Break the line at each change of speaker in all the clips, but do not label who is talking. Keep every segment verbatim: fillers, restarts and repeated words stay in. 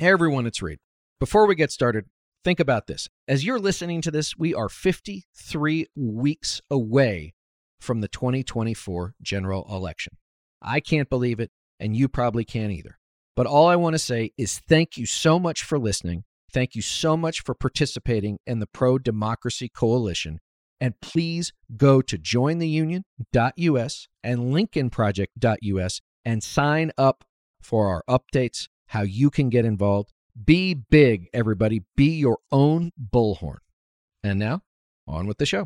Hey everyone, it's Reed. Before we get started, think about this. As you're listening to this, we are fifty-three weeks away from the twenty twenty-four general election. I can't believe it, and you probably can't either. But all I want to say is thank you so much for listening. Thank you so much for participating in the Pro-Democracy Coalition. And please go to join the union dot U S and Lincoln Project dot U S and sign up for our updates, how you can get involved. Be big, everybody. Be your own bullhorn. And now, on with the show.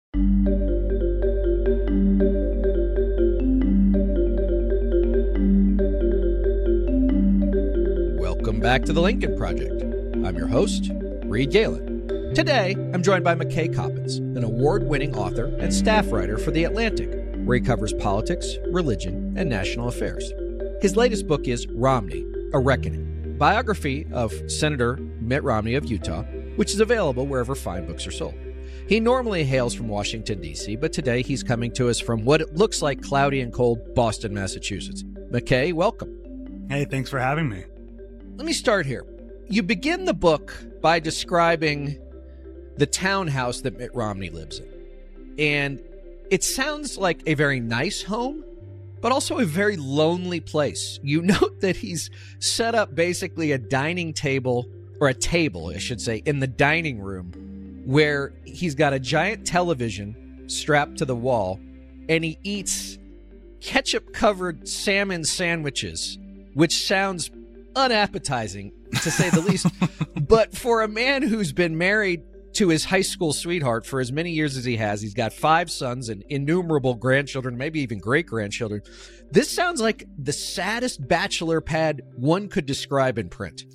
Welcome back to the Lincoln Project. I'm your host, Reed Galen. Today, I'm joined by McKay Coppins, an award-winning author and staff writer for The Atlantic, where he covers politics, religion, and national affairs. His latest book is Romney, A Reckoning, biography of Senator Mitt Romney of Utah, which is available wherever fine books are sold. He normally hails from Washington, D C, but today he's coming to us from what it looks like cloudy and cold Boston, Massachusetts. McKay, welcome.
Hey, thanks for having me.
Let me start here. You begin the book by describing the townhouse that Mitt Romney lives in. And it sounds like a very nice home, but also a very lonely place. You note that he's set up basically a dining table, or a table, I should say, in the dining room, where he's got a giant television strapped to the wall, and he eats ketchup-covered salmon sandwiches, which sounds unappetizing, to say the least. But for a man who's been married to his high school sweetheart for as many years as he has, he's got five sons and innumerable grandchildren, maybe even great-grandchildren. This sounds like the saddest bachelor pad one could describe in print.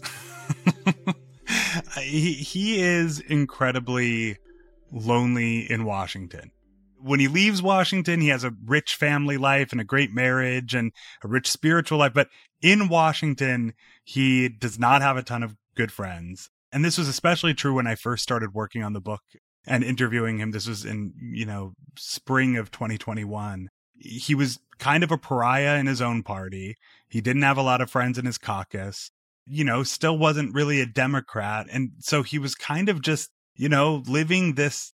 he, he is incredibly lonely in Washington. When he leaves Washington, he has a rich family life and a great marriage and a rich spiritual life. But in Washington, he does not have a ton of good friends. And this was especially true when I first started working on the book and interviewing him. This was in, you know, spring of twenty twenty-one. He was kind of a pariah in his own party. He didn't have a lot of friends in his caucus, you know, still wasn't really a Democrat. And so he was kind of just, you know, living this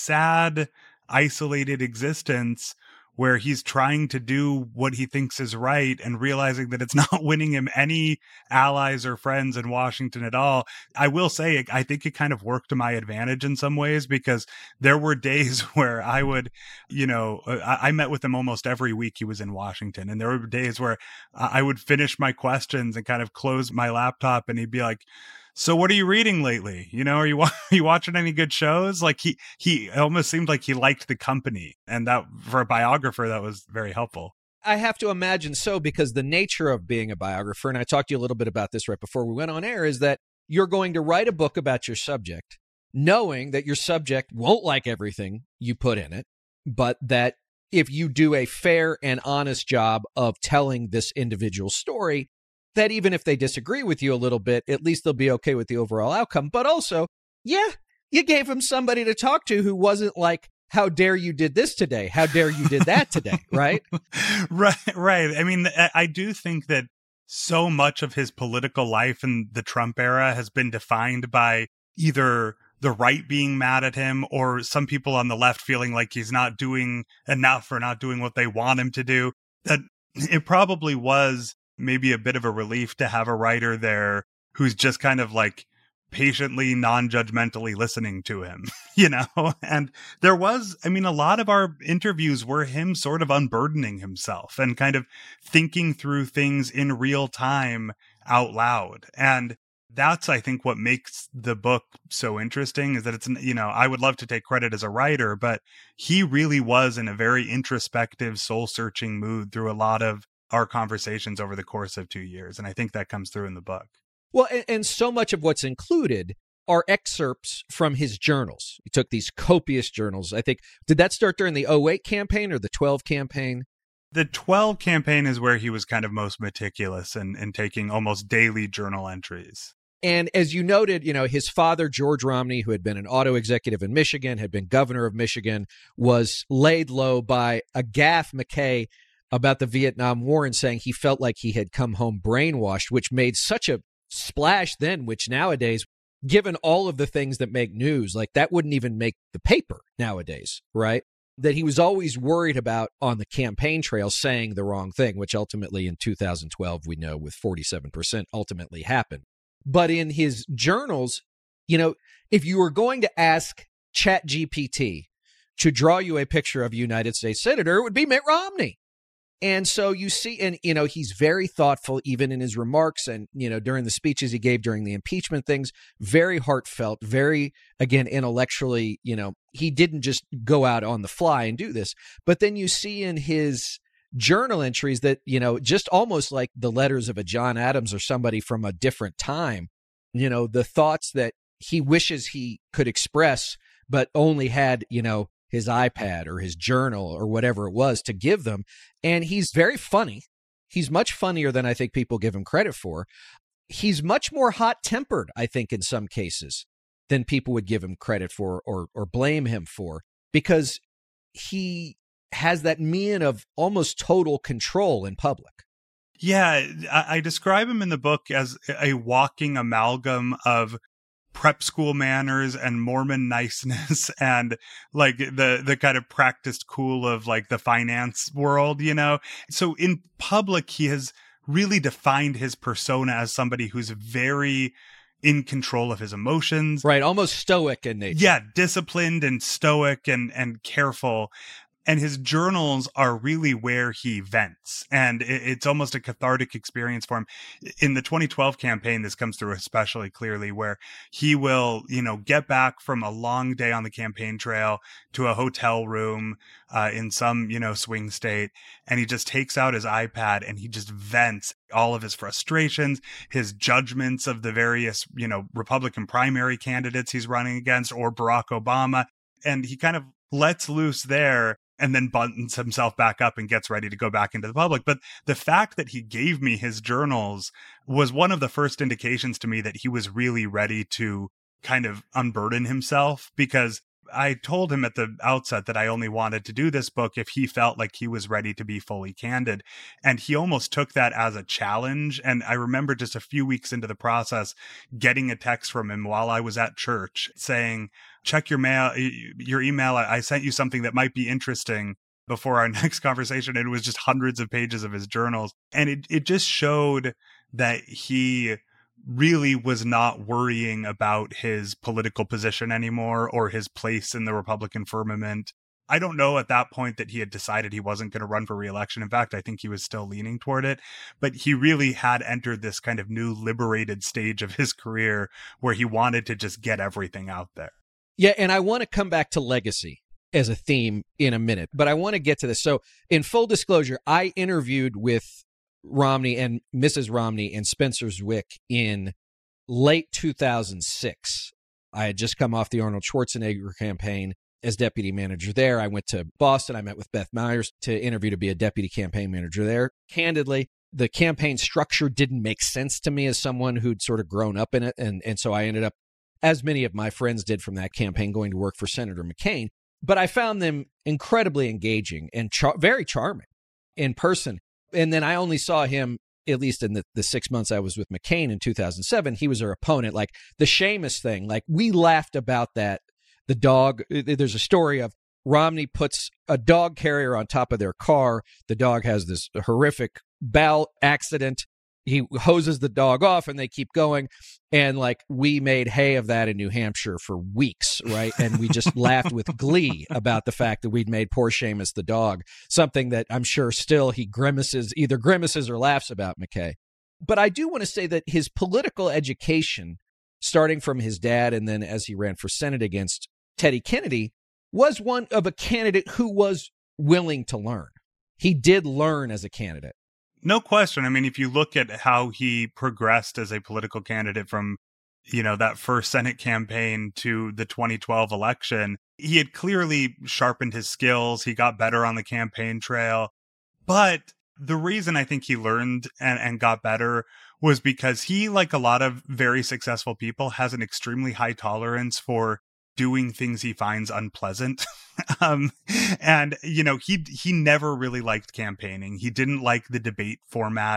sad, isolated existence where he's trying to do what he thinks is right and realizing that it's not winning him any allies or friends in Washington at all. I will say, I think it kind of worked to my advantage in some ways, because there were days where I would, you know, I, I met with him almost every week he was in Washington. And there were days where I would finish my questions and kind of close my laptop and he'd be like, "So what are you reading lately? You know, are you, are you watching any good shows?" Like he, he almost seemed like he liked the company. And that, for a biographer, that was very helpful.
I have to imagine so, because the nature of being a biographer, and I talked to you a little bit about this right before we went on air, is that you're going to write a book about your subject, knowing that your subject won't like everything you put in it, but that if you do a fair and honest job of telling this individual story, that even if they disagree with you a little bit, at least they'll be okay with the overall outcome. But also, yeah, you gave him somebody to talk to who wasn't like, "How dare you did this today? How dare you did that today?" Right?
Right, right. I mean, I do think that so much of his political life in the Trump era has been defined by either the right being mad at him or some people on the left feeling like he's not doing enough or not doing what they want him to do. That it probably was maybe a bit of a relief to have a writer there who's just kind of like patiently, non-judgmentally listening to him, you know? And there was, I mean, a lot of our interviews were him sort of unburdening himself and kind of thinking through things in real time out loud. And that's, I think, what makes the book so interesting, is that it's, you know, I would love to take credit as a writer, but he really was in a very introspective, soul-searching mood through a lot of our conversations over the course of two years. And I think that comes through in the book.
Well, and, and so much of what's included are excerpts from his journals. He took these copious journals. I think, did that start during the oh eight campaign or the twelve campaign?
The twelve campaign is where he was kind of most meticulous and, and taking almost daily journal entries.
And as you noted, you know, his father, George Romney, who had been an auto executive in Michigan, had been governor of Michigan, was laid low by a gaffe McKay about the Vietnam War and saying he felt like he had come home brainwashed, which made such a splash then, which nowadays, given all of the things that make news, like that wouldn't even make the paper nowadays, right? That he was always worried about on the campaign trail saying the wrong thing, which ultimately in two thousand twelve, we know with forty-seven percent ultimately happened. But in his journals, you know, if you were going to ask ChatGPT to draw you a picture of a United States senator, it would be Mitt Romney. And so you see, and, you know, he's very thoughtful, even in his remarks and, you know, during the speeches he gave during the impeachment things, very heartfelt, very, again, intellectually, you know, he didn't just go out on the fly and do this. But then you see in his journal entries that, you know, just almost like the letters of a John Adams or somebody from a different time, you know, the thoughts that he wishes he could express, but only had, you know, his iPad or his journal or whatever it was to give them. And he's very funny. He's much funnier than I think people give him credit for. He's much more hot-tempered, I think, in some cases than people would give him credit for or or blame him for, because he has that mien of almost total control in public.
Yeah, I, I describe him in the book as a walking amalgam of prep school manners and Mormon niceness and like the the kind of practiced cool of like the finance world, you know? So in public, he has really defined his persona as somebody who's very in control of his emotions.
Right, almost stoic in nature.
Yeah, disciplined and stoic and and careful. And his journals are really where he vents. And it's almost a cathartic experience for him. In the twenty twelve campaign, this comes through especially clearly, where he will, you know, get back from a long day on the campaign trail to a hotel room uh, in some, you know, swing state. And he just takes out his iPad and he just vents all of his frustrations, his judgments of the various, you know, Republican primary candidates he's running against or Barack Obama. And he kind of lets loose there and then buttons himself back up and gets ready to go back into the public. But the fact that he gave me his journals was one of the first indications to me that he was really ready to kind of unburden himself, because I told him at the outset that I only wanted to do this book if he felt like he was ready to be fully candid. And he almost took that as a challenge. And I remember just a few weeks into the process, getting a text from him while I was at church saying, check your mail, your email. I sent you something that might be interesting before our next conversation. And it was just hundreds of pages of his journals. And it, it just showed that he really was not worrying about his political position anymore or his place in the Republican firmament. I don't know at that point that he had decided he wasn't going to run for re-election. In fact, I think he was still leaning toward it, but he really had entered this kind of new liberated stage of his career where he wanted to just get everything out there.
Yeah, and I want to come back to legacy as a theme in a minute, but I want to get to this. So in full disclosure, I interviewed with Romney and Missus Romney and Spencer Zwick in late two thousand six. I had just come off the Arnold Schwarzenegger campaign as deputy manager there. I went to Boston. I met with Beth Myers to interview to be a deputy campaign manager there. Candidly, the campaign structure didn't make sense to me as someone who'd sort of grown up in it. And, and so I ended up, as many of my friends did from that campaign, going to work for Senator McCain. But I found them incredibly engaging and char- very charming in person. And then I only saw him, at least in the, the six months I was with McCain in two thousand seven, he was our opponent. Like the Seamus thing, like we laughed about that. The dog, there's a story of Romney puts a dog carrier on top of their car. The dog has this horrific bowel accident. He hoses the dog off and they keep going. And like we made hay of that in New Hampshire for weeks, right? And we just laughed with glee about the fact that we'd made poor Seamus the dog, something that I'm sure still he grimaces, either grimaces or laughs about McKay. But I do want to say that his political education, starting from his dad and then as he ran for Senate against Teddy Kennedy, was one of a candidate who was willing to learn. He did learn as a candidate.
No question. I mean, if you look at how he progressed as a political candidate from, you know, that first Senate campaign to the twenty twelve election, he had clearly sharpened his skills. He got better on the campaign trail. But the reason I think he learned and, and got better was because he, like a lot of very successful people, has an extremely high tolerance for doing things he finds unpleasant. um, and, you know, he he never really liked campaigning. He didn't like the debate format.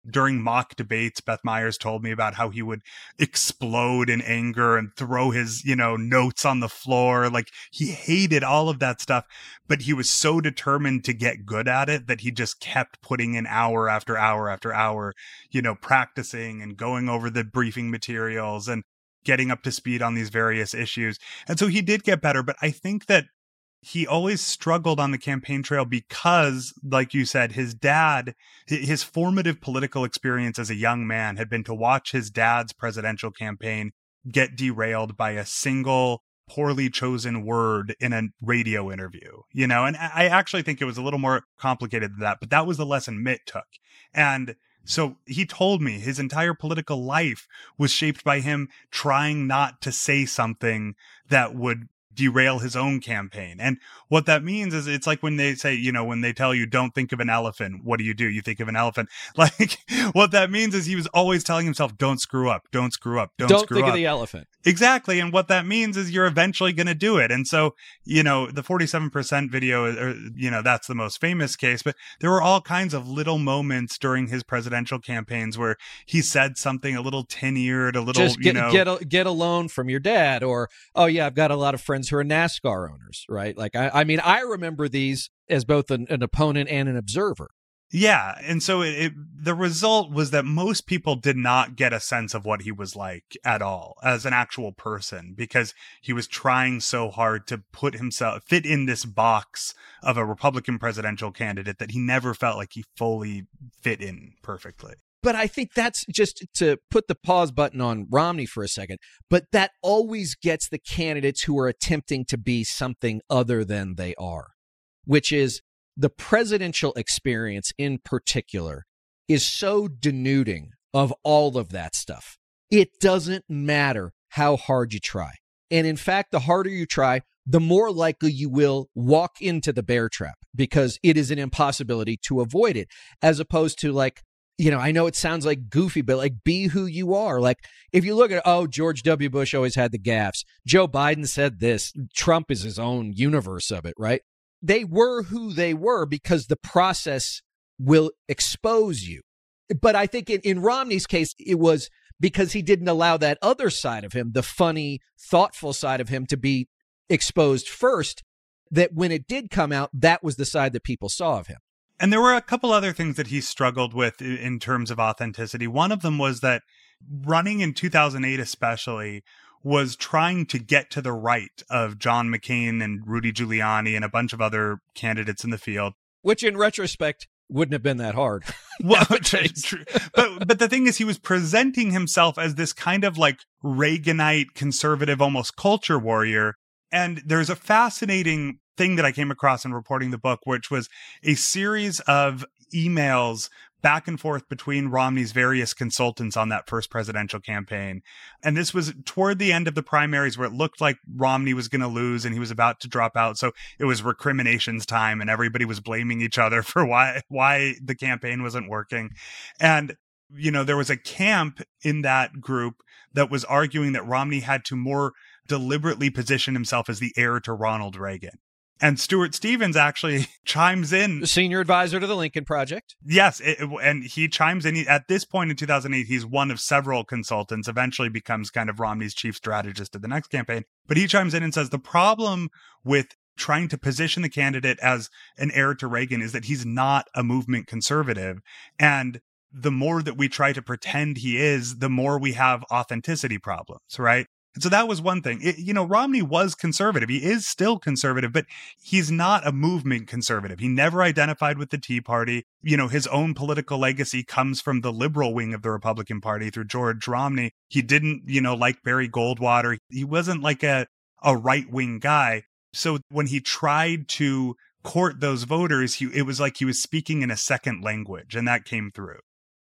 during mock debates, Beth Myers told me about how he would explode in anger and throw his, you know, notes on the floor. Like, he hated all of that stuff, but he was so determined to get good at it that he just kept putting in hour after hour after hour, you know, practicing and going over the briefing materials and getting up to speed on these various issues. And so he did get better, but I think that he always struggled on the campaign trail because, like you said, his dad, his formative political experience as a young man had been to watch his dad's presidential campaign get derailed by a single poorly chosen word in a radio interview, you know, and I actually think it was a little more complicated than that, but that was the lesson Mitt took. And so he told me his entire political life was shaped by him trying not to say something that would derail his own campaign. And what that means is it's like when they say, you know, when they tell you don't think of an elephant, what do you do? You think of an elephant. Like, what that means is he was always telling himself, don't screw up, don't screw up, don't,
don't
screw up.
Don't think of the elephant.
Exactly. And what that means is you're eventually going to do it. And so, you know, the forty-seven percent video, or, you know, that's the most famous case, but there were all kinds of little moments during his presidential campaigns where he said something a little tin-eared, a little,
Just get,
you know,
get a, get a loan from your dad, or, oh yeah, I've got a lot of friends who are NASCAR owners, right? Like, I, I mean, I remember these as both an, an opponent and an observer.
Yeah. And so it, it, the result was that most people did not get a sense of what he was like at all as an actual person, because he was trying so hard to put himself, fit in this box of a Republican presidential candidate that he never felt like he fully fit in perfectly.
But I think that's just to put the pause button on Romney for a second. But that always gets the candidates who are attempting to be something other than they are, which is the presidential experience in particular is so denuding of all of that stuff. It doesn't matter how hard you try. And in fact, the harder you try, the more likely you will walk into the bear trap, because it is an impossibility to avoid it, as opposed to, like, you know, I know it sounds like goofy, but like, be who you are. Like, if you look at, oh, George W. Bush always had the gaffes. Joe Biden said this. Trump is his own universe of it, right? They were who they were because the process will expose you. But I think in, in Romney's case, it was because he didn't allow that other side of him, the funny, thoughtful side of him, to be exposed first, that when it did come out, that was the side that people saw of him.
And there were a couple other things that he struggled with in terms of authenticity. One of them was that running in two thousand eight especially was trying to get to the right of John McCain and Rudy Giuliani and a bunch of other candidates in the field.
Which in retrospect wouldn't have been that hard.
Well, true, true. But, but the thing is, he was presenting himself as this kind of like Reaganite conservative, almost culture warrior. And there's a fascinating thing that I came across in reporting the book, which was a series of emails back and forth between Romney's various consultants on that first presidential campaign. And this was toward the end of the primaries where it looked like Romney was going to lose and he was about to drop out. So it was recriminations time and everybody was blaming each other for why, why the campaign wasn't working. And, you know, there was a camp in that group that was arguing that Romney had to more deliberately position himself as the heir to Ronald Reagan. And Stuart Stevens actually chimes in.
The senior advisor to the Lincoln Project.
Yes. It, and he chimes in. He, at this point in two thousand eight, he's one of several consultants, eventually becomes kind of Romney's chief strategist at the next campaign. But he chimes in and says the problem with trying to position the candidate as an heir to Reagan is that he's not a movement conservative. And the more that we try to pretend he is, the more we have authenticity problems, right? And so that was one thing. It, you know, Romney was conservative. He is still conservative, but he's not a movement conservative. He never identified with the Tea Party. You know, his own political legacy comes from the liberal wing of the Republican Party through George Romney. He didn't, you know, like Barry Goldwater. He wasn't like a, a right-wing guy. So when he tried to court those voters, he, it was like he was speaking in a second language, and that came through.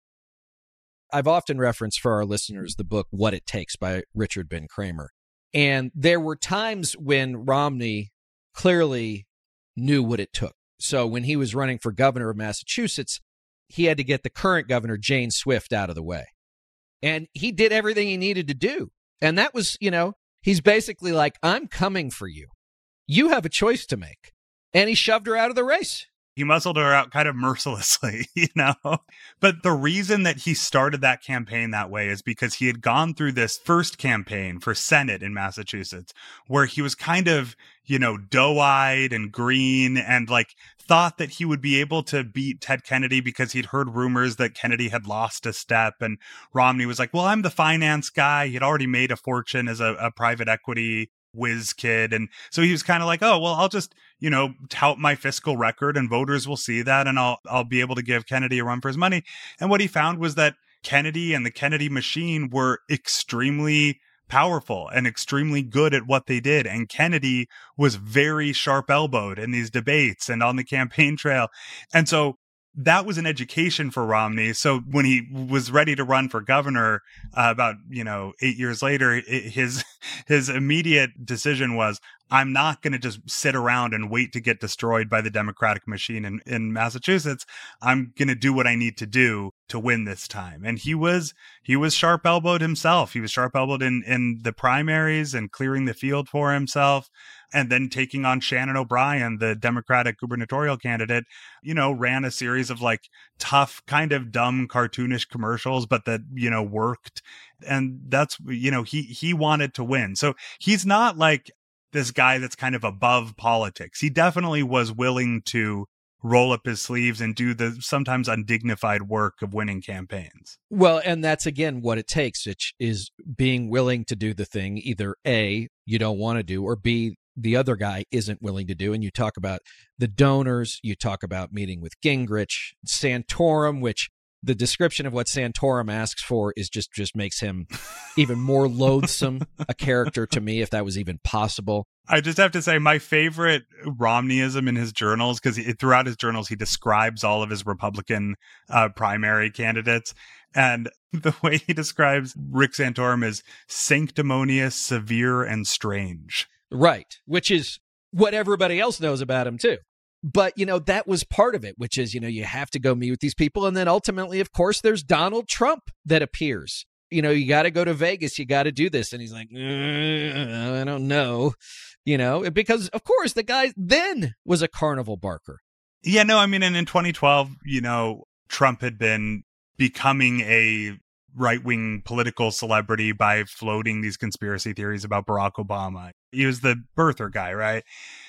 I've often referenced for our listeners the book What It Takes by Richard Ben Cramer. And there were times when Romney clearly knew what it took. So when he was running for governor of Massachusetts, he had to get the current governor, Jane Swift, out of the way. And he did everything he needed to do. And that was, you know, he's basically like, I'm coming for you. You have a choice to make. And he shoved her out of the race.
He muscled her out kind of mercilessly, you know? But the reason that he started that campaign that way is because he had gone through this first campaign for Senate in Massachusetts, where he was kind of, you know, doe-eyed and green and like thought that he would be able to beat Ted Kennedy because he'd heard rumors that Kennedy had lost a step. And Romney was like, well, I'm the finance guy. He'd already made a fortune as a, a private equity whiz kid. And so he was kind of like, oh, well, I'll just, you know, tout my fiscal record and voters will see that and I'll I'll be able to give Kennedy a run for his money. And what he found was that Kennedy and the Kennedy machine were extremely powerful and extremely good at what they did. And Kennedy was very sharp-elbowed in these debates and on the campaign trail. And so that was an education for Romney. So when he was ready to run for governor uh, about, you know, eight years later, it, his his immediate decision was, I'm not going to just sit around and wait to get destroyed by the Democratic machine in, in Massachusetts. I'm going to do what I need to do to win this time. And he was he was sharp-elbowed himself. He was sharp-elbowed in, in the primaries and clearing the field for himself. And then taking on Shannon O'Brien, the Democratic gubernatorial candidate, you know, ran a series of like tough, kind of dumb, cartoonish commercials, but that, you know, worked. And that's, you know, he he wanted to win. So he's not like this guy that's kind of above politics. He definitely was willing to roll up his sleeves and do the sometimes undignified work of winning campaigns.
Well, and that's, again, what it takes, which is being willing to do the thing either A, you don't want to do, or B, the other guy isn't willing to do. And you talk about the donors, you talk about meeting with Gingrich, Santorum, which the description of what Santorum asks for is just, just makes him even more loathsome a character to me, if that was even possible.
I just have to say my favorite Romneyism in his journals, because throughout his journals, he describes all of his Republican uh, primary candidates. And the way he describes Rick Santorum is sanctimonious, severe, and strange.
Right, which is what everybody else knows about him, too. But, you know, that was part of it, which is, you know, you have to go meet with these people. And then ultimately, of course, there's Donald Trump that appears. You know, you got to go to Vegas. You got to do this. And he's like, I don't know, you know, because, of course, the guy then was a carnival barker.
Yeah, no, I mean, and in twenty twelve, you know, Trump had been becoming a right-wing political celebrity by floating these conspiracy theories about Barack Obama. He was the birther guy, right?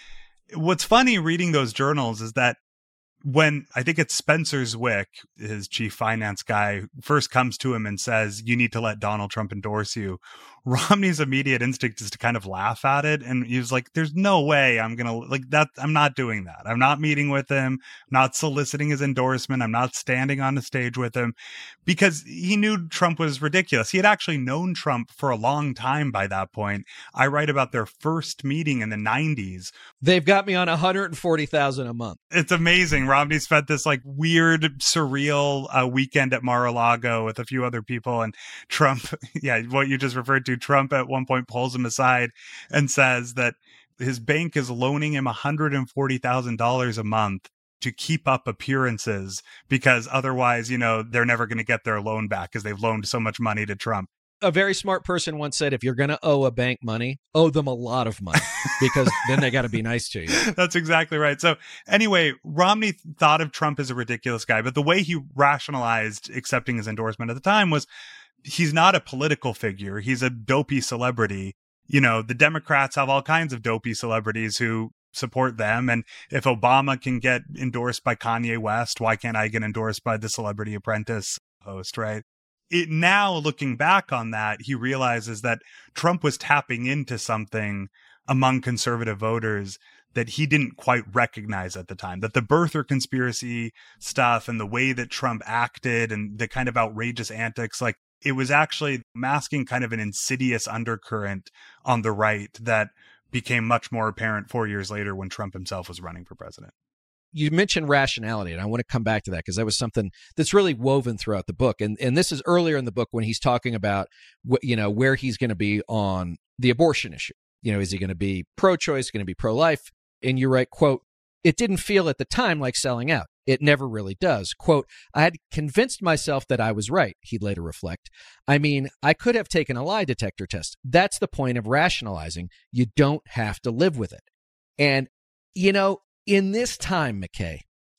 What's funny reading those journals is that when I think it's Spencer Zwick, his chief finance guy, first comes to him and says, you need to let Donald Trump endorse you, Romney's immediate instinct is to kind of laugh at it. And he was like, there's no way I'm going to like that. I'm not doing that. I'm not meeting with him, I'm not soliciting his endorsement. I'm not standing on the stage with him, because he knew Trump was ridiculous. He had actually known Trump for a long time by that point. I write about their first meeting in the nineties.
They've got me on one hundred forty thousand a month.
It's amazing. Romney spent this like weird, surreal uh, weekend at Mar-a-Lago with a few other people, and Trump, yeah, what you just referred to, Trump at one point pulls him aside and says that his bank is loaning him one hundred forty thousand dollars a month to keep up appearances, because otherwise, you know, they're never going to get their loan back because they've loaned so much money to Trump.
A very smart person once said, if you're going to owe a bank money, owe them a lot of money, because then they got to be nice to you.
That's exactly right. So anyway, Romney thought of Trump as a ridiculous guy, but the way he rationalized accepting his endorsement at the time was, he's not a political figure. He's a dopey celebrity. You know, the Democrats have all kinds of dopey celebrities who support them. And if Obama can get endorsed by Kanye West, why can't I get endorsed by the Celebrity Apprentice host, right? It, now looking back on that, he realizes that Trump was tapping into something among conservative voters that he didn't quite recognize at the time, that the birther conspiracy stuff and the way that Trump acted and the kind of outrageous antics, like it was actually masking kind of an insidious undercurrent on the right that became much more apparent four years later when Trump himself was running for president.
You mentioned rationality, and I want to come back to that because that was something that's really woven throughout the book. And and this is earlier in the book when he's talking about, you know, where he's going to be on the abortion issue. You know, is he going to be pro-choice, going to be pro-life? And you write, quote, "It didn't feel at the time like selling out. It never really does. Quote, I had convinced myself that I was right," he'd later reflect. "I mean, I could have taken a lie detector test. That's the point of rationalizing. You don't have to live with it." And, you know, in this time, McKay,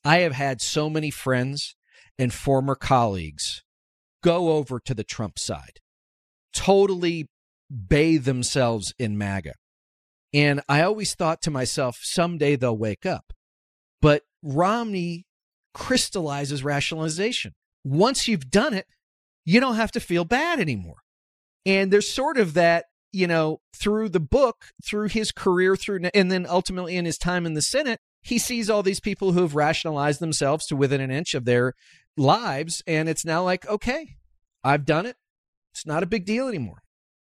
I have had so many friends and former colleagues go over to the Trump side, totally bathe themselves in MAGA. And I always thought to myself, someday they'll wake up. But Romney crystallizes rationalization. Once you've done it, you don't have to feel bad anymore. And there's sort of that, you know, through the book, through his career, through, and then ultimately in his time in the Senate, he sees all these people who have rationalized themselves to within an inch of their lives. And it's now like, okay, I've done it. It's not a big deal anymore.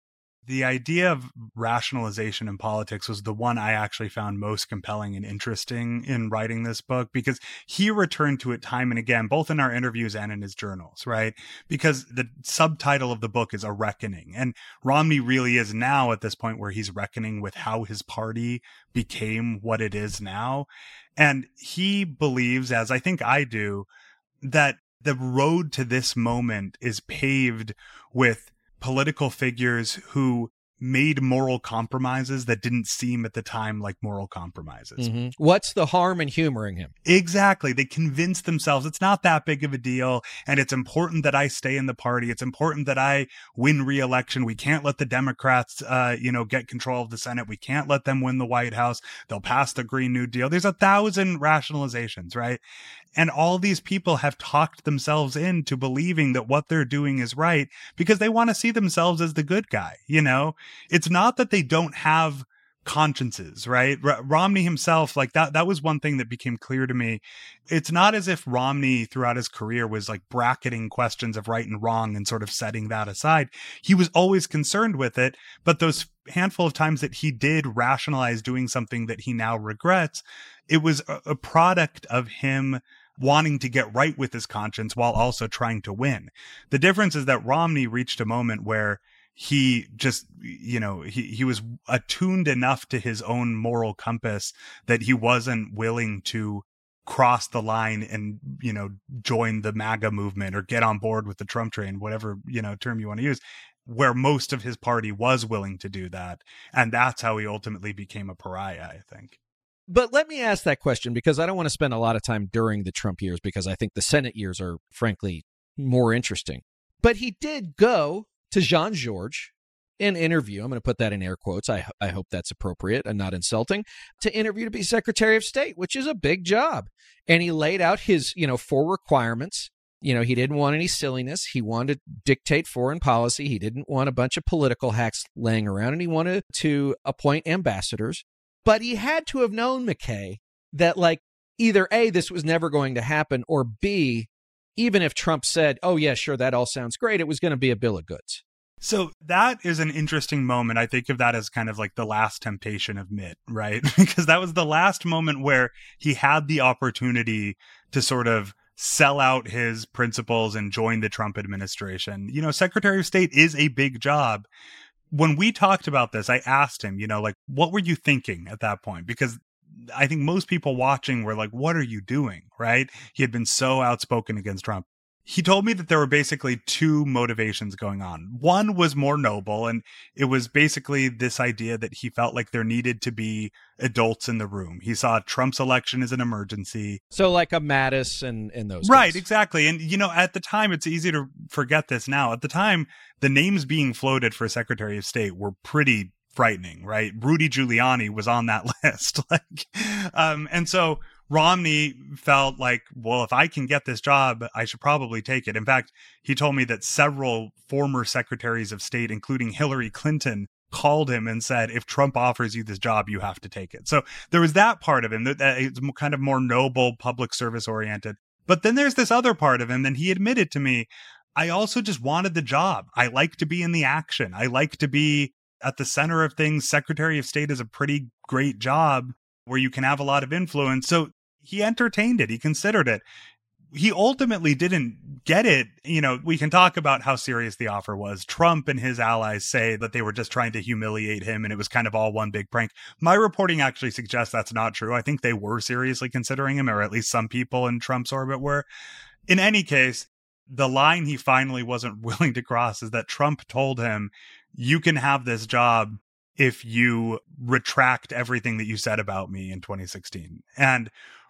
The idea of rationalization in politics was the one I actually found most compelling and interesting in writing this book, because he returned to it time and again, both in our interviews and in his journals, right? Because the subtitle of the book is A Reckoning. And Romney really is now at this point where he's reckoning with how his party became what it is now. And he believes, as I think I do, that the road to this moment is paved with political figures who made moral compromises that didn't seem at the time like moral compromises.
Mm-hmm. What's the harm in humoring him?
Exactly. They convinced themselves it's not that big of a deal, and it's important that I stay in the party. It's important that I win re-election. We can't let the Democrats, uh, you know, get control of the Senate. We can't let them win the White House. They'll pass the Green New Deal. There's a thousand rationalizations, right? And all these people have talked themselves into believing that what they're doing is right because they want to see themselves as the good guy. You know, it's not that they don't have consciences, right? R- Romney himself, like that, that was one thing that became clear to me. It's not as if Romney throughout his career was like bracketing questions of right and wrong and sort of setting that aside. He was always concerned with it, but those handful of times that he did rationalize doing something that he now regrets, it was a, a product of him wanting to get right with his conscience while also trying to win. The difference is that Romney reached a moment where he just, you know, he, he was attuned enough to his own moral compass that he wasn't willing to cross the line and, you know, join the MAGA movement or get on board with the Trump train, whatever, you know, term you want to use, where most of his party was willing to do that. And that's how he ultimately became a pariah, I think.
But let me ask that question, because I don't want to spend a lot of time during the Trump years, because I think the Senate years are, frankly, more interesting. But he did go to Jean-Georges in interview. I'm going to put that in air quotes. I, I hope that's appropriate and not insulting, to interview to be Secretary of State, which is a big job. And he laid out his, you know, four requirements. You know, he didn't want any silliness. He wanted to dictate foreign policy. He didn't want a bunch of political hacks laying around, and he wanted to appoint ambassadors. But he had to have known, McKay, that like either A, this was never going to happen, or B, even if Trump said, oh, yeah, sure, that all sounds great, it was going to be a bill of goods.
So that is an interesting moment. I think of that as kind of like the last temptation of Mitt, right? Because that was the last moment where he had the opportunity to sort of sell out his principles and join the Trump administration. You know, Secretary of State is a big job. When we talked about this, I asked him, you know, like, what were you thinking at that point? Because I think most people watching were like, what are you doing? Right? He had been so outspoken against Trump. He told me that there were basically two motivations going on. One was more noble, and it was basically this idea that he felt like there needed to be adults in the room. He saw Trump's election as an emergency.
So like a Mattis and, and those
Right,
guys.
exactly. And, you know, at the time, it's easy to forget this now. At the time, the names being floated for Secretary of State were pretty frightening, right? Rudy Giuliani was on that list. like, um, and so Romney felt like, well, if I can get this job, I should probably take it. In fact, he told me that several former secretaries of state, including Hillary Clinton, called him and said, if Trump offers you this job, you have to take it. So there was that part of him that, that it's kind of more noble, public service oriented. But then there's this other part of him, and he admitted to me, I also just wanted the job. I like to be in the action. I like to be at the center of things. Secretary of State is a pretty great job where you can have a lot of influence. So he entertained it. He considered it. He ultimately didn't get it. You know, we can talk about how serious the offer was. Trump and his allies say that they were just trying to humiliate him and it was kind of all one big prank. My reporting actually suggests that's not true. I think they were seriously considering him, or at least some people in Trump's orbit were. In any case, the line he finally wasn't willing to cross is that Trump told him, you can have this job if you retract everything that you said about me in twenty sixteen. And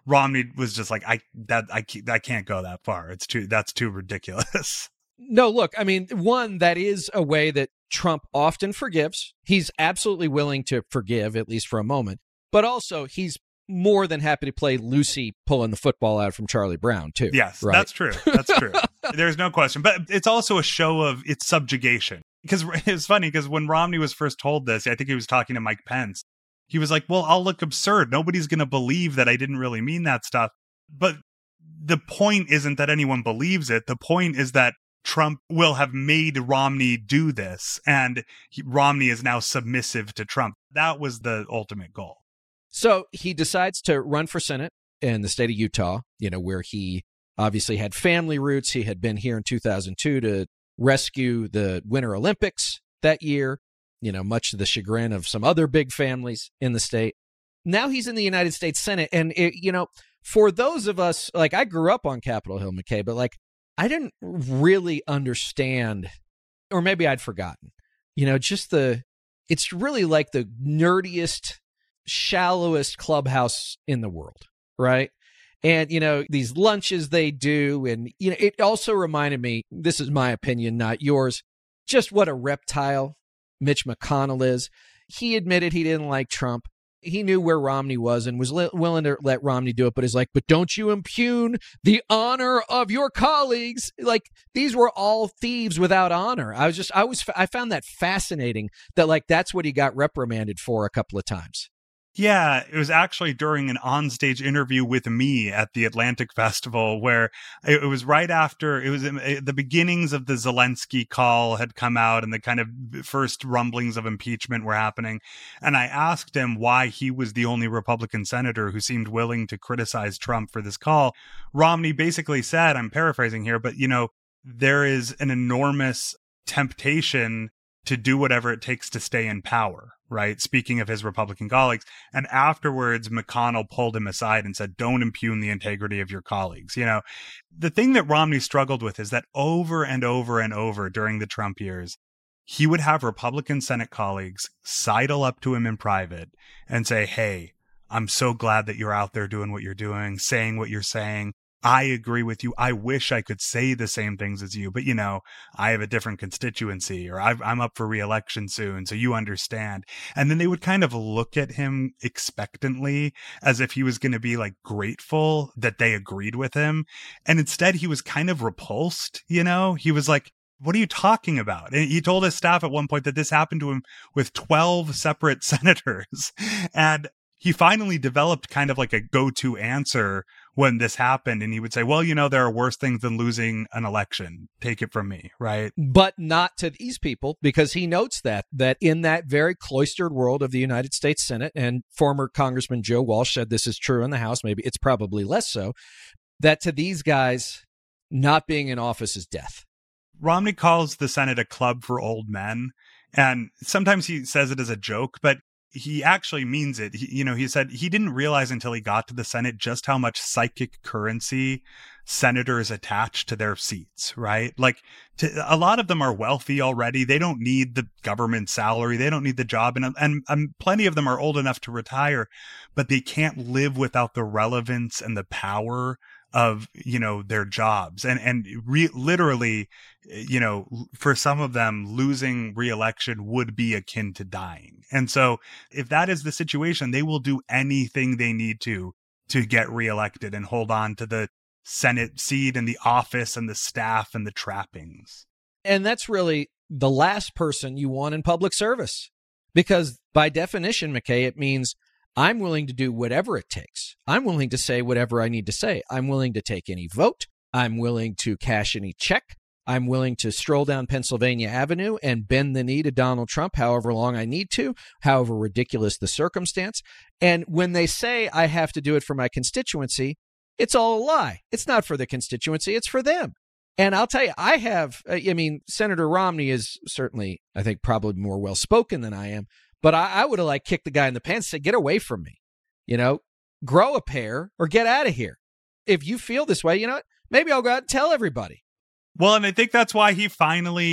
Romney was just like, I that I I can't go that far. It's too that's too ridiculous.
No, look, I mean, one, that is a way that Trump often forgives. He's absolutely willing to forgive, at least for a moment. But also, he's more than happy to play Lucy pulling the football out from Charlie Brown, too.
Yes,
right?
That's true. That's true. There's no question. But it's also a show of its subjugation. Because it's funny, because when Romney was first told this, I think he was talking to Mike Pence. He was like, well, I'll look absurd. Nobody's going to believe that I didn't really mean that stuff. But the point isn't that anyone believes it. The point is that Trump will have made Romney do this, and he, Romney is now submissive to Trump. That was the ultimate goal.
So he decides to run for Senate in the state of Utah, you know, where he obviously had family roots. He had been here in two thousand two to rescue the Winter Olympics that year, you know, much to the chagrin of some other big families in the state. Now he's in the United States Senate. And, it, you know, for those of us, like I grew up on Capitol Hill, McKay, but like, I didn't really understand, or maybe I'd forgotten, you know, just the, it's really like the nerdiest, shallowest clubhouse in the world, right? And, you know, these lunches they do, and, you know, it also reminded me, this is my opinion, not yours, just what a reptile Mitch McConnell is. He admitted he didn't like Trump. He knew where Romney was and was li- willing to let Romney do it, but he's like, but don't you impugn the honor of your colleagues. Like, these were all thieves without honor. I was just, I was, I found that fascinating that, like, that's what he got reprimanded for a couple of times.
Yeah, it was actually during an onstage interview with me at the Atlantic Festival, where it was right after, it was the beginnings of the Zelensky call had come out and the kind of first rumblings of impeachment were happening. And I asked him why he was the only Republican senator who seemed willing to criticize Trump for this call. Romney basically said, I'm paraphrasing here, but, you know, there is an enormous temptation to do whatever it takes to stay in power, right? Speaking of his Republican colleagues. And afterwards, McConnell pulled him aside and said, don't impugn the integrity of your colleagues. You know, the thing that Romney struggled with is that over and over and over during the Trump years, he would have Republican Senate colleagues sidle up to him in private and say, hey, I'm so glad that you're out there doing what you're doing, saying what you're saying. I agree with you. I wish I could say the same things as you, but, you know, I have a different constituency, or I've, I'm up for re-election soon, so you understand. And then they would kind of look at him expectantly as if he was going to be like grateful that they agreed with him. And instead he was kind of repulsed, you know, he was like, what are you talking about? And he told his staff at one point that this happened to him with twelve separate senators. And he finally developed kind of like a go-to answer when this happened. And he would say, well, you know, there are worse things than losing an election. Take it from me, right?
But not to these people, because he notes that, that in that very cloistered world of the United States Senate, and former Congressman Joe Walsh said this is true in the House, maybe it's probably less so, that to these guys, not being in office is death.
Romney calls the Senate a club for old men. And sometimes he says it as a joke, but he actually means it. He, you know, he said he didn't realize until he got to the Senate just how much psychic currency senators attach to their seats, right? Like, to, a lot of them are wealthy already. They don't need the government salary. They don't need the job. And, and, and plenty of them are old enough to retire, but they can't live without the relevance and the power of, you know, their jobs. And, and re- literally, you know, for some of them, losing re-election would be akin to dying. And so if that is the situation, they will do anything they need to, to get reelected and hold on to the Senate seat and the office and the staff and the trappings.
And that's really the last person you want in public service, because by definition, McKay, it means I'm willing to do whatever it takes. I'm willing to say whatever I need to say. I'm willing to take any vote. I'm willing to cash any check. I'm willing to stroll down Pennsylvania Avenue and bend the knee to Donald Trump however long I need to, however ridiculous the circumstance. And when they say I have to do it for my constituency, it's all a lie. It's not for the constituency. It's for them. And I'll tell you, I have, I mean, Senator Romney is certainly, I think, probably more well-spoken than I am. But I, I would have like kicked the guy in the pants and said, get away from me, you know, grow a pair or get out of here. If you feel this way, you know what? Maybe I'll go out and tell everybody.
Well, and I think that's why he finally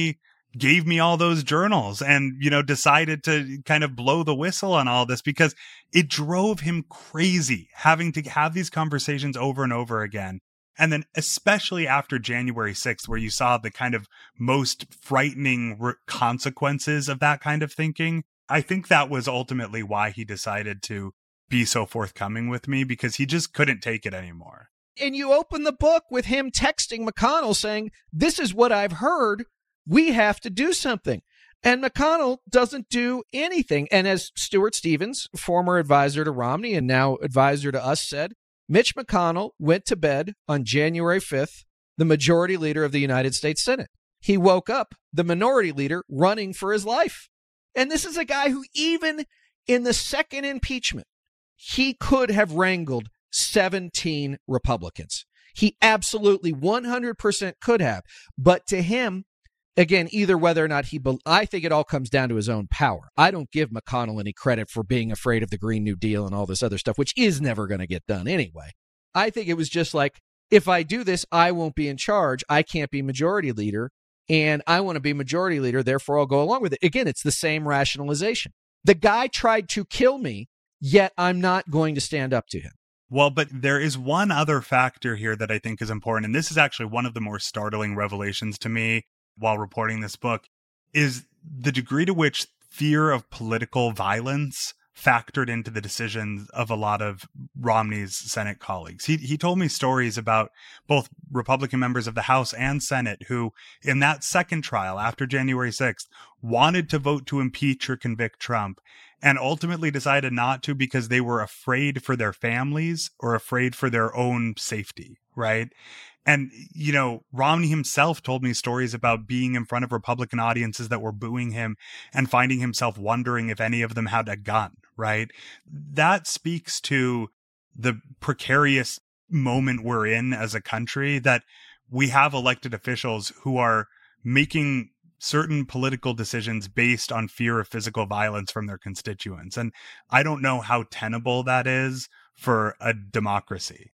gave me all those journals and, you know, decided to kind of blow the whistle on all this because it drove him crazy having to have these conversations over and over again. And then especially after January sixth, where you saw the kind of most frightening re- consequences of that kind of thinking, I think that was ultimately why he decided to be so forthcoming with me, because he just couldn't take it anymore.
And you open the book with him texting McConnell saying, this is what I've heard. We have to do something. And McConnell doesn't do anything. And as Stuart Stevens, former advisor to Romney and now advisor to us, said, Mitch McConnell went to bed on January fifth, the majority leader of the United States Senate. He woke up the minority leader running for his life. And this is a guy who, even in the second impeachment, he could have wrangled seventeen Republicans. He absolutely one hundred percent could have. But to him, again, either whether or not he, be- I think it all comes down to his own power. I don't give McConnell any credit for being afraid of the Green New Deal and all this other stuff, which is never going to get done anyway. I think it was just like, if I do this, I won't be in charge. I can't be majority leader, and I want to be majority leader, therefore I'll go along with it. Again, it's the same rationalization. The guy tried to kill me, yet I'm not going to stand up to him.
Well, but there is one other factor here that I think is important, and this is actually one of the more startling revelations to me while reporting this book, is the degree to which fear of political violence factored into the decisions of a lot of Romney's Senate colleagues. He he told me stories about both Republican members of the House and Senate who, in that second trial after January sixth, wanted to vote to impeach or convict Trump and ultimately decided not to because they were afraid for their families or afraid for their own safety, right? And, you know, Romney himself told me stories about being in front of Republican audiences that were booing him and finding himself wondering if any of them had a gun, right? That speaks to the precarious moment we're in as a country, that we have elected officials who are making certain political decisions based on fear of physical violence from their constituents. And I don't know how tenable that is for a democracy.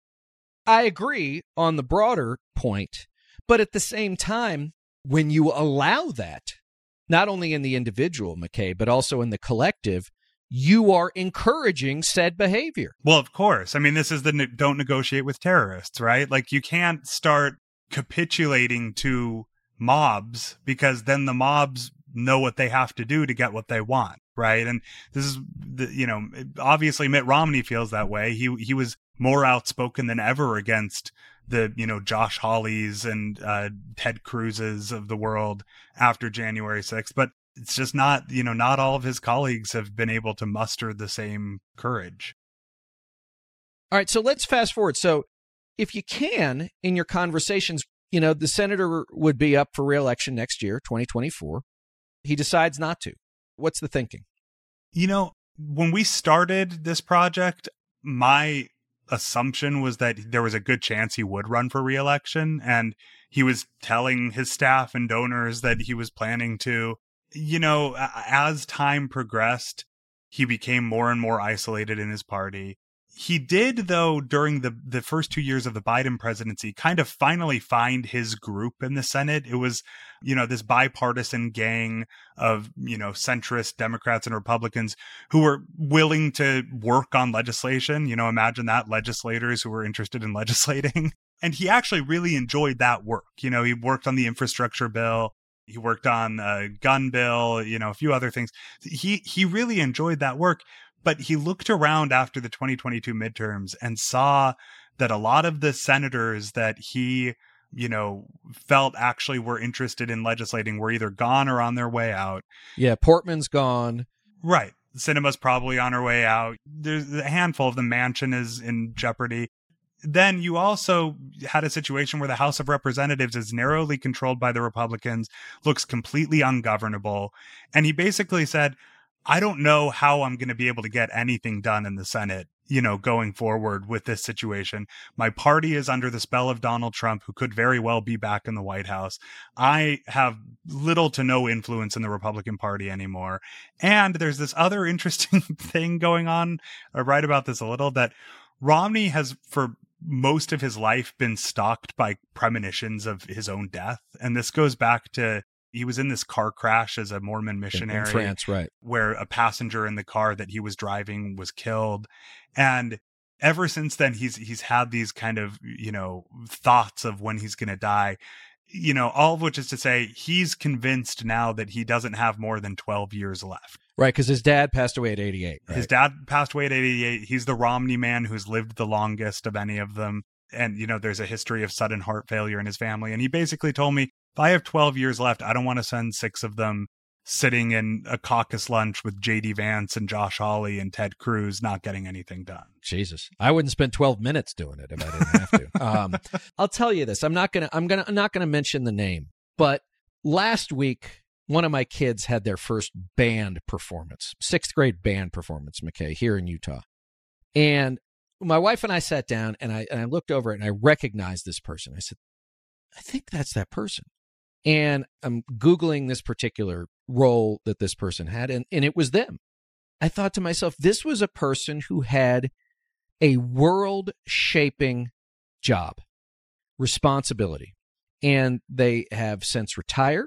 I agree on the broader point, but at the same time, when you allow that, not only in the individual, McKay, but also in the collective, you are encouraging said behavior.
Well, of course. I mean, this is the ne- don't negotiate with terrorists, right? Like, you can't start capitulating to mobs because then the mobs know what they have to do to get what they want, right? And this is, the, you know, obviously Mitt Romney feels that way. He he was more outspoken than ever against the, you know, Josh Hawleys and uh, Ted Cruz's of the world after January sixth. But it's just not, you know, not all of his colleagues have been able to muster the same courage.
All right, so let's fast forward. So if you can, in your conversations, you know, the senator would be up for re-election next year, twenty twenty-four. He decides not to. What's the thinking?
You know, when we started this project, my assumption was that there was a good chance he would run for re-election, and he was telling his staff and donors that he was planning to. You know, as time progressed, he became more and more isolated in his party. He did, though, during the, the first two years of the Biden presidency, kind of finally find his group in the Senate. It was, you know, this bipartisan gang of, you know, centrist Democrats and Republicans who were willing to work on legislation. You know, imagine that, legislators who were interested in legislating. And he actually really enjoyed that work. You know, he worked on the infrastructure bill. He worked on a gun bill, you know, a few other things. He he really enjoyed that work. But he looked around after the twenty twenty-two midterms and saw that a lot of the senators that he, you know, felt actually were interested in legislating were either gone or on their way out.
Yeah, Portman's gone.
Right. Sinema's probably on her way out. There's a handful of them. Manchin is in jeopardy. Then you also had a situation where the House of Representatives is narrowly controlled by the Republicans, looks completely ungovernable. And he basically said, I don't know how I'm going to be able to get anything done in the Senate, you know, going forward with this situation. My party is under the spell of Donald Trump, who could very well be back in the White House. I have little to no influence in the Republican Party anymore. And there's this other interesting thing going on. I write about this a little, that Romney has, for most of his life, been stalked by premonitions of his own death. And this goes back to He was in this car crash as a Mormon
In,
missionary
in France, right.
where a passenger in the car that he was driving was killed. And ever since then, he's he's had these kind of, you know, thoughts of when he's going to die, you know, all of which is to say he's convinced now that he doesn't have more than twelve years left.
Right, because his dad passed away at eighty-eight. Right?
His dad passed away at eighty-eight. He's the Romney man who's lived the longest of any of them. And, you know, there's a history of sudden heart failure in his family. And he basically told me, if I have twelve years left, I don't want to spend six of them sitting in a caucus lunch with J D Vance and Josh Hawley and Ted Cruz not getting anything done.
Jesus, I wouldn't spend twelve minutes doing it if I didn't have to. um, I'll tell you this. I'm not going to, I'm going to, I'm not going to mention the name, but last week, one of my kids had their first band performance, sixth grade band performance, McKay, here in Utah. And my wife and I sat down and I, and I looked over it and I recognized this person. I said, I think that's that person. And I'm Googling this particular role that this person had, and, and it was them. I thought to myself, this was a person who had a world-shaping job, responsibility, and they have since retired.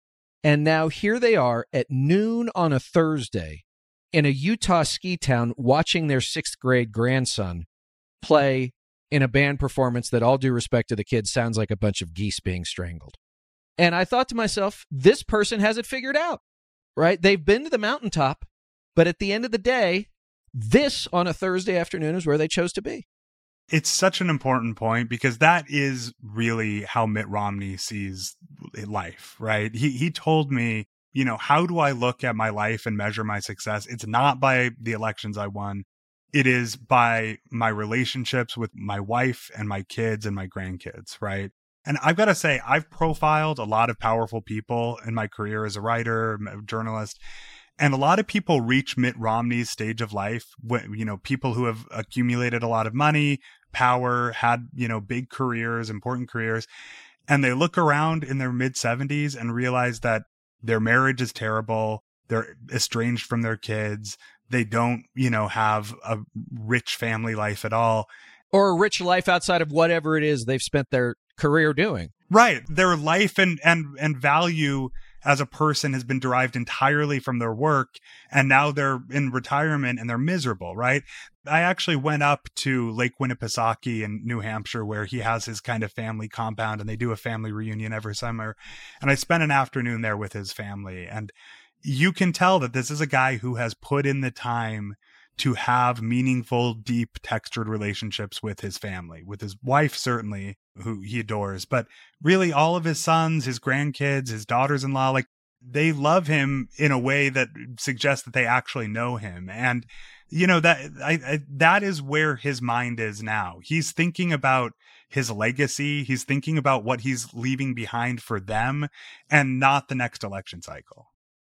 And now here they are at noon on a Thursday in a Utah ski town watching their sixth grade grandson play in a band performance that, all due respect to the kids, sounds like a bunch of geese being strangled. And I thought to myself, this person has it figured out, right? They've been to the mountaintop, but at the end of the day, this on a Thursday afternoon is where they chose to be.
It's such an important point because that is really how Mitt Romney sees life, right? He he told me, you know, how do I look at my life and measure my success? It's not by the elections I won. It is by my relationships with my wife and my kids and my grandkids, right? And I've got to say, I've profiled a lot of powerful people in my career as a writer, a journalist, and a lot of people reach Mitt Romney's stage of life, when, you know, people who have accumulated a lot of money, power, had, you know, big careers, important careers, and they look around in their mid seventies and realize that their marriage is terrible, they're estranged from their kids, they don't, you know, have a rich family life at all.
Or a rich life outside of whatever it is they've spent their career doing.
Right. Their life and, and, and value as a person has been derived entirely from their work. And now they're in retirement and they're miserable, right? I actually went up to Lake Winnipesaukee in New Hampshire, where he has his kind of family compound, and they do a family reunion every summer. And I spent an afternoon there with his family. And you can tell that this is a guy who has put in the time to have meaningful, deep, textured relationships with his family, with his wife, certainly, who he adores, but really all of his sons, his grandkids, his daughters-in-law, like, they love him in a way that suggests that they actually know him. And, you know, that I, I, that is where his mind is now. He's thinking about his legacy. He's thinking about what he's leaving behind for them and not the next election cycle.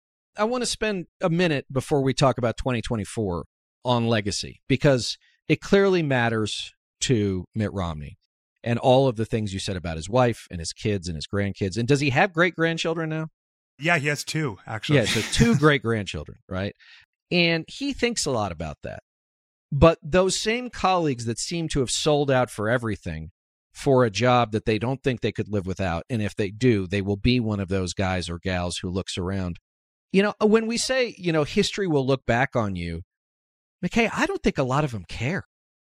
I want to spend a minute before we talk about twenty twenty-four on legacy, because it clearly matters to Mitt Romney and all of the things you said about his wife and his kids and his grandkids. And does he have great-grandchildren now?
Yeah, he has two, actually.
Yeah, so two great-grandchildren, right? And he thinks a lot about that. But those same colleagues that seem to have sold out for everything for a job that they don't think they could live without, and if they do, they will be one of those guys or gals who looks around. You know, when we say, you know, history will look back on you, McKay, I don't think a lot of them care.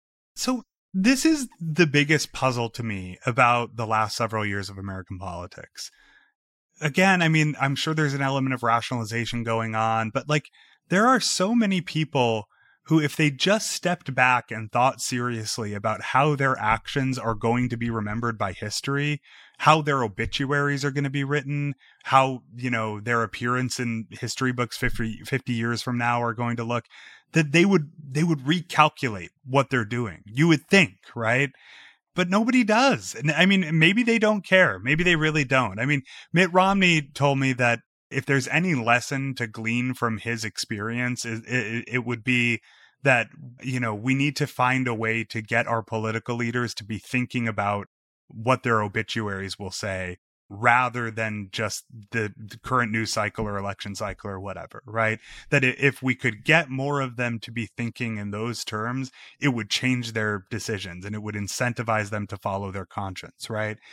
So this is the biggest puzzle to me about the last several years of American politics. Again, I mean, I'm sure there's an element of rationalization going on, but like, there are so many people who, if they just stepped back and thought seriously about how their actions are going to be remembered by history, how their obituaries are going to be written, how, you know, their appearance in history books fifty, fifty years from now are going to look, that they would, they would recalculate what they're doing. You would think, right? But nobody does. And I mean, maybe they don't care. Maybe they really don't. I mean, Mitt Romney told me that if there's any lesson to glean from his experience, it, it, it would be that, you know, we need to find a way to get our political leaders to be thinking about what their obituaries will say, rather than just the, the current news cycle or election cycle or whatever, right? That if we could get more of them to be thinking in those terms, it would change their decisions and it would incentivize them to follow their conscience, right?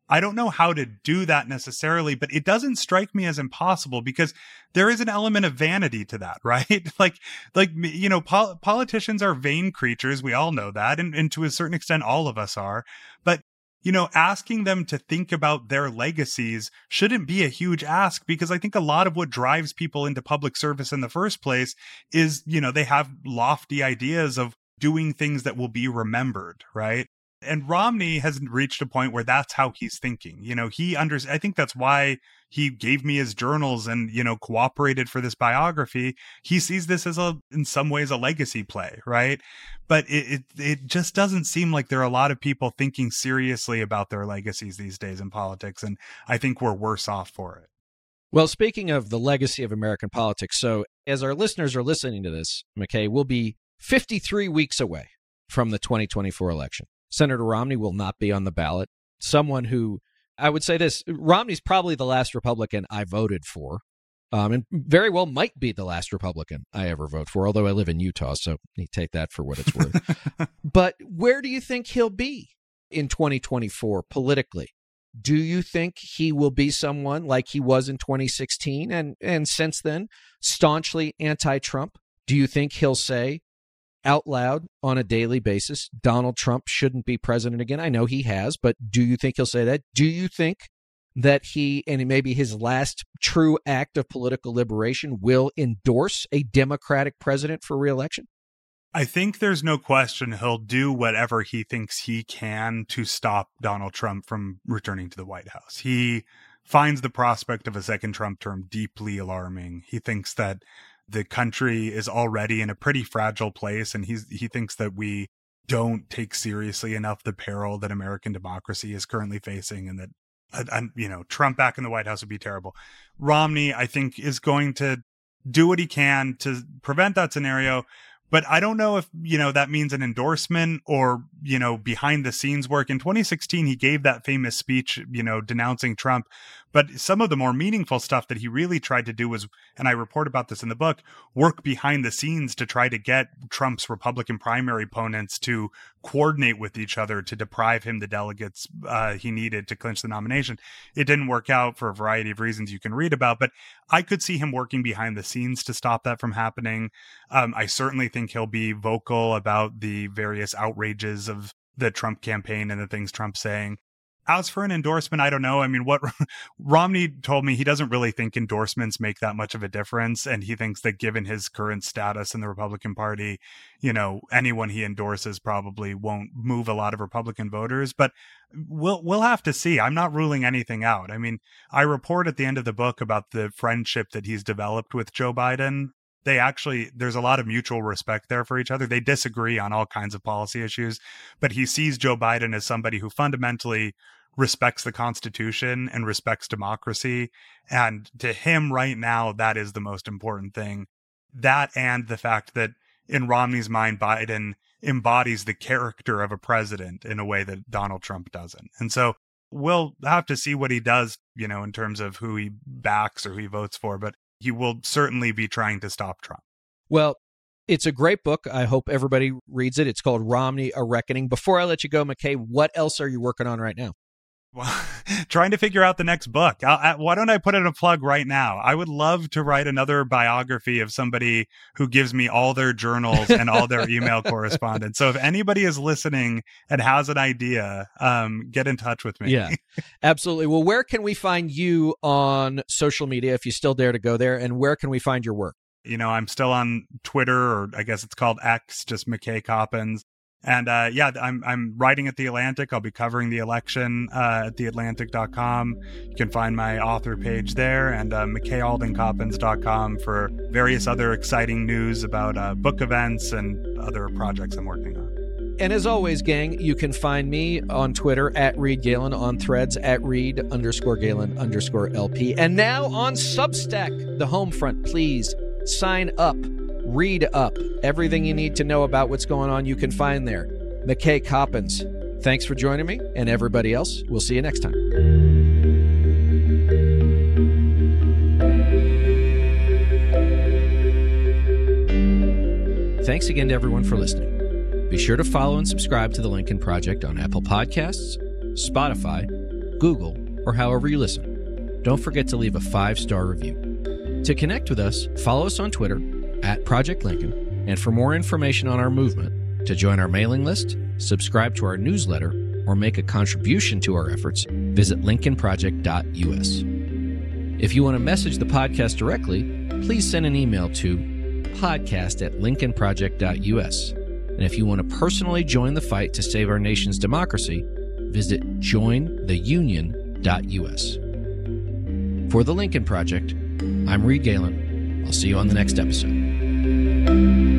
I don't know how to do that necessarily, but it doesn't strike me as impossible because there is an element of vanity to that, right? like, like, you know, pol- politicians are vain creatures. We all know that. And, and to a certain extent, all of us are. But, you know, asking them to think about their legacies shouldn't be a huge ask, because I think a lot of what drives people into public service in the first place is, you know, they have lofty ideas of doing things that will be remembered, right? And Romney has reached a point where that's how he's thinking. You know, he under I think that's why he gave me his journals and, you know, cooperated for this biography. He sees this as a, in some ways, a legacy play, right? But it, it, it just doesn't seem like there are a lot of people thinking seriously about their legacies these days in politics. And I think we're worse off for it.
Well, speaking of the legacy of American politics, so as our listeners are listening to this, McKay, we'll be fifty-three weeks away from the twenty twenty-four election. Senator Romney will not be on the ballot. Someone who, I would say this, Romney's probably the last Republican I voted for, um, and very well might be the last Republican I ever vote for, although I live in Utah, so you take that for what it's worth. But where do you think he'll be in twenty twenty-four politically? Do you think he will be someone like he was in twenty sixteen and, and since then, staunchly anti-Trump? Do you think he'll say out loud on a daily basis, Donald Trump shouldn't be president again? I know he has, but do you think he'll say that? Do you think that he, and maybe his last true act of political liberation, will endorse a Democratic president for re-election?
I think there's no question he'll do whatever he thinks he can to stop Donald Trump from returning to the White House. He finds the prospect of a second Trump term deeply alarming. He thinks that the country is already in a pretty fragile place, and he's he thinks that we don't take seriously enough the peril that American democracy is currently facing, and that, uh, you know, Trump back in the White House would be terrible. Romney, I think, is going to do what he can to prevent that scenario. But I don't know if, you know, that means an endorsement or, you know, behind the scenes work. In twenty sixteen, he gave that famous speech, you know, denouncing Trump. But some of the more meaningful stuff that he really tried to do was, and I report about this in the book, work behind the scenes to try to get Trump's Republican primary opponents to coordinate with each other to deprive him the delegates uh, he needed to clinch the nomination. It didn't work out for a variety of reasons you can read about, but I could see him working behind the scenes to stop that from happening. Um, I certainly think he'll be vocal about the various outrages of the Trump campaign and the things Trump's saying. As for an endorsement, I don't know. I mean, what Romney told me, he doesn't really think endorsements make that much of a difference. And he thinks that given his current status in the Republican Party, you know, anyone he endorses probably won't move a lot of Republican voters. But we'll we'll have to see. I'm not ruling anything out. I mean, I report at the end of the book about the friendship that he's developed with Joe Biden. They actually, there's a lot of mutual respect there for each other. They disagree on all kinds of policy issues, but he sees Joe Biden as somebody who fundamentally respects the Constitution and respects democracy. And to him right now, that is the most important thing. That and the fact that in Romney's mind, Biden embodies the character of a president in a way that Donald Trump doesn't. And so we'll have to see what he does, you know, in terms of who he backs or who he votes for. But he will certainly be trying to stop Trump.
Well, it's a great book. I hope everybody reads it. It's called Romney, A Reckoning. Before I let you go, McKay, what else are you working on right now?
Well, trying to figure out the next book. I'll, I, why don't I put in a plug right now? I would love to write another biography of somebody who gives me all their journals and all their email correspondence. So if anybody is listening and has an idea, um, get in touch with me.
Yeah, absolutely. Well, where can we find you on social media, if you still dare to go there, and where can we find your work?
You know, I'm still on Twitter, or I guess it's called X, just McKay Coppins. And uh, yeah, I'm I'm writing at The Atlantic. I'll be covering the election uh, at the atlantic dot com. You can find my author page there, and uh, mckay alden coppins dot com for various other exciting news about uh, book events and other projects I'm working on.
And as always, gang, you can find me on Twitter at Reed Galen, on Threads at Reed underscore Galen underscore L P. And now on Substack, the home front. Please sign up. Read up. Everything you need to know about what's going on, you can find there. McKay Coppins, thanks for joining me, and everybody else, we'll see you next time. Thanks again to everyone for listening. Be sure to follow and subscribe to The Lincoln Project on Apple Podcasts, Spotify, Google, or however you listen. Don't forget to leave a five-star review. To connect with us, follow us on Twitter at Project Lincoln, and for more information on our movement, to join our mailing list, subscribe to our newsletter, or make a contribution to our efforts, visit lincoln project dot u s. If you want to message the podcast directly, please send an email to podcast at lincoln project dot u s. And if you want to personally join the fight to save our nation's democracy, visit join the union dot u s. For the Lincoln Project, I'm Reed Galen. I'll see you on the next episode.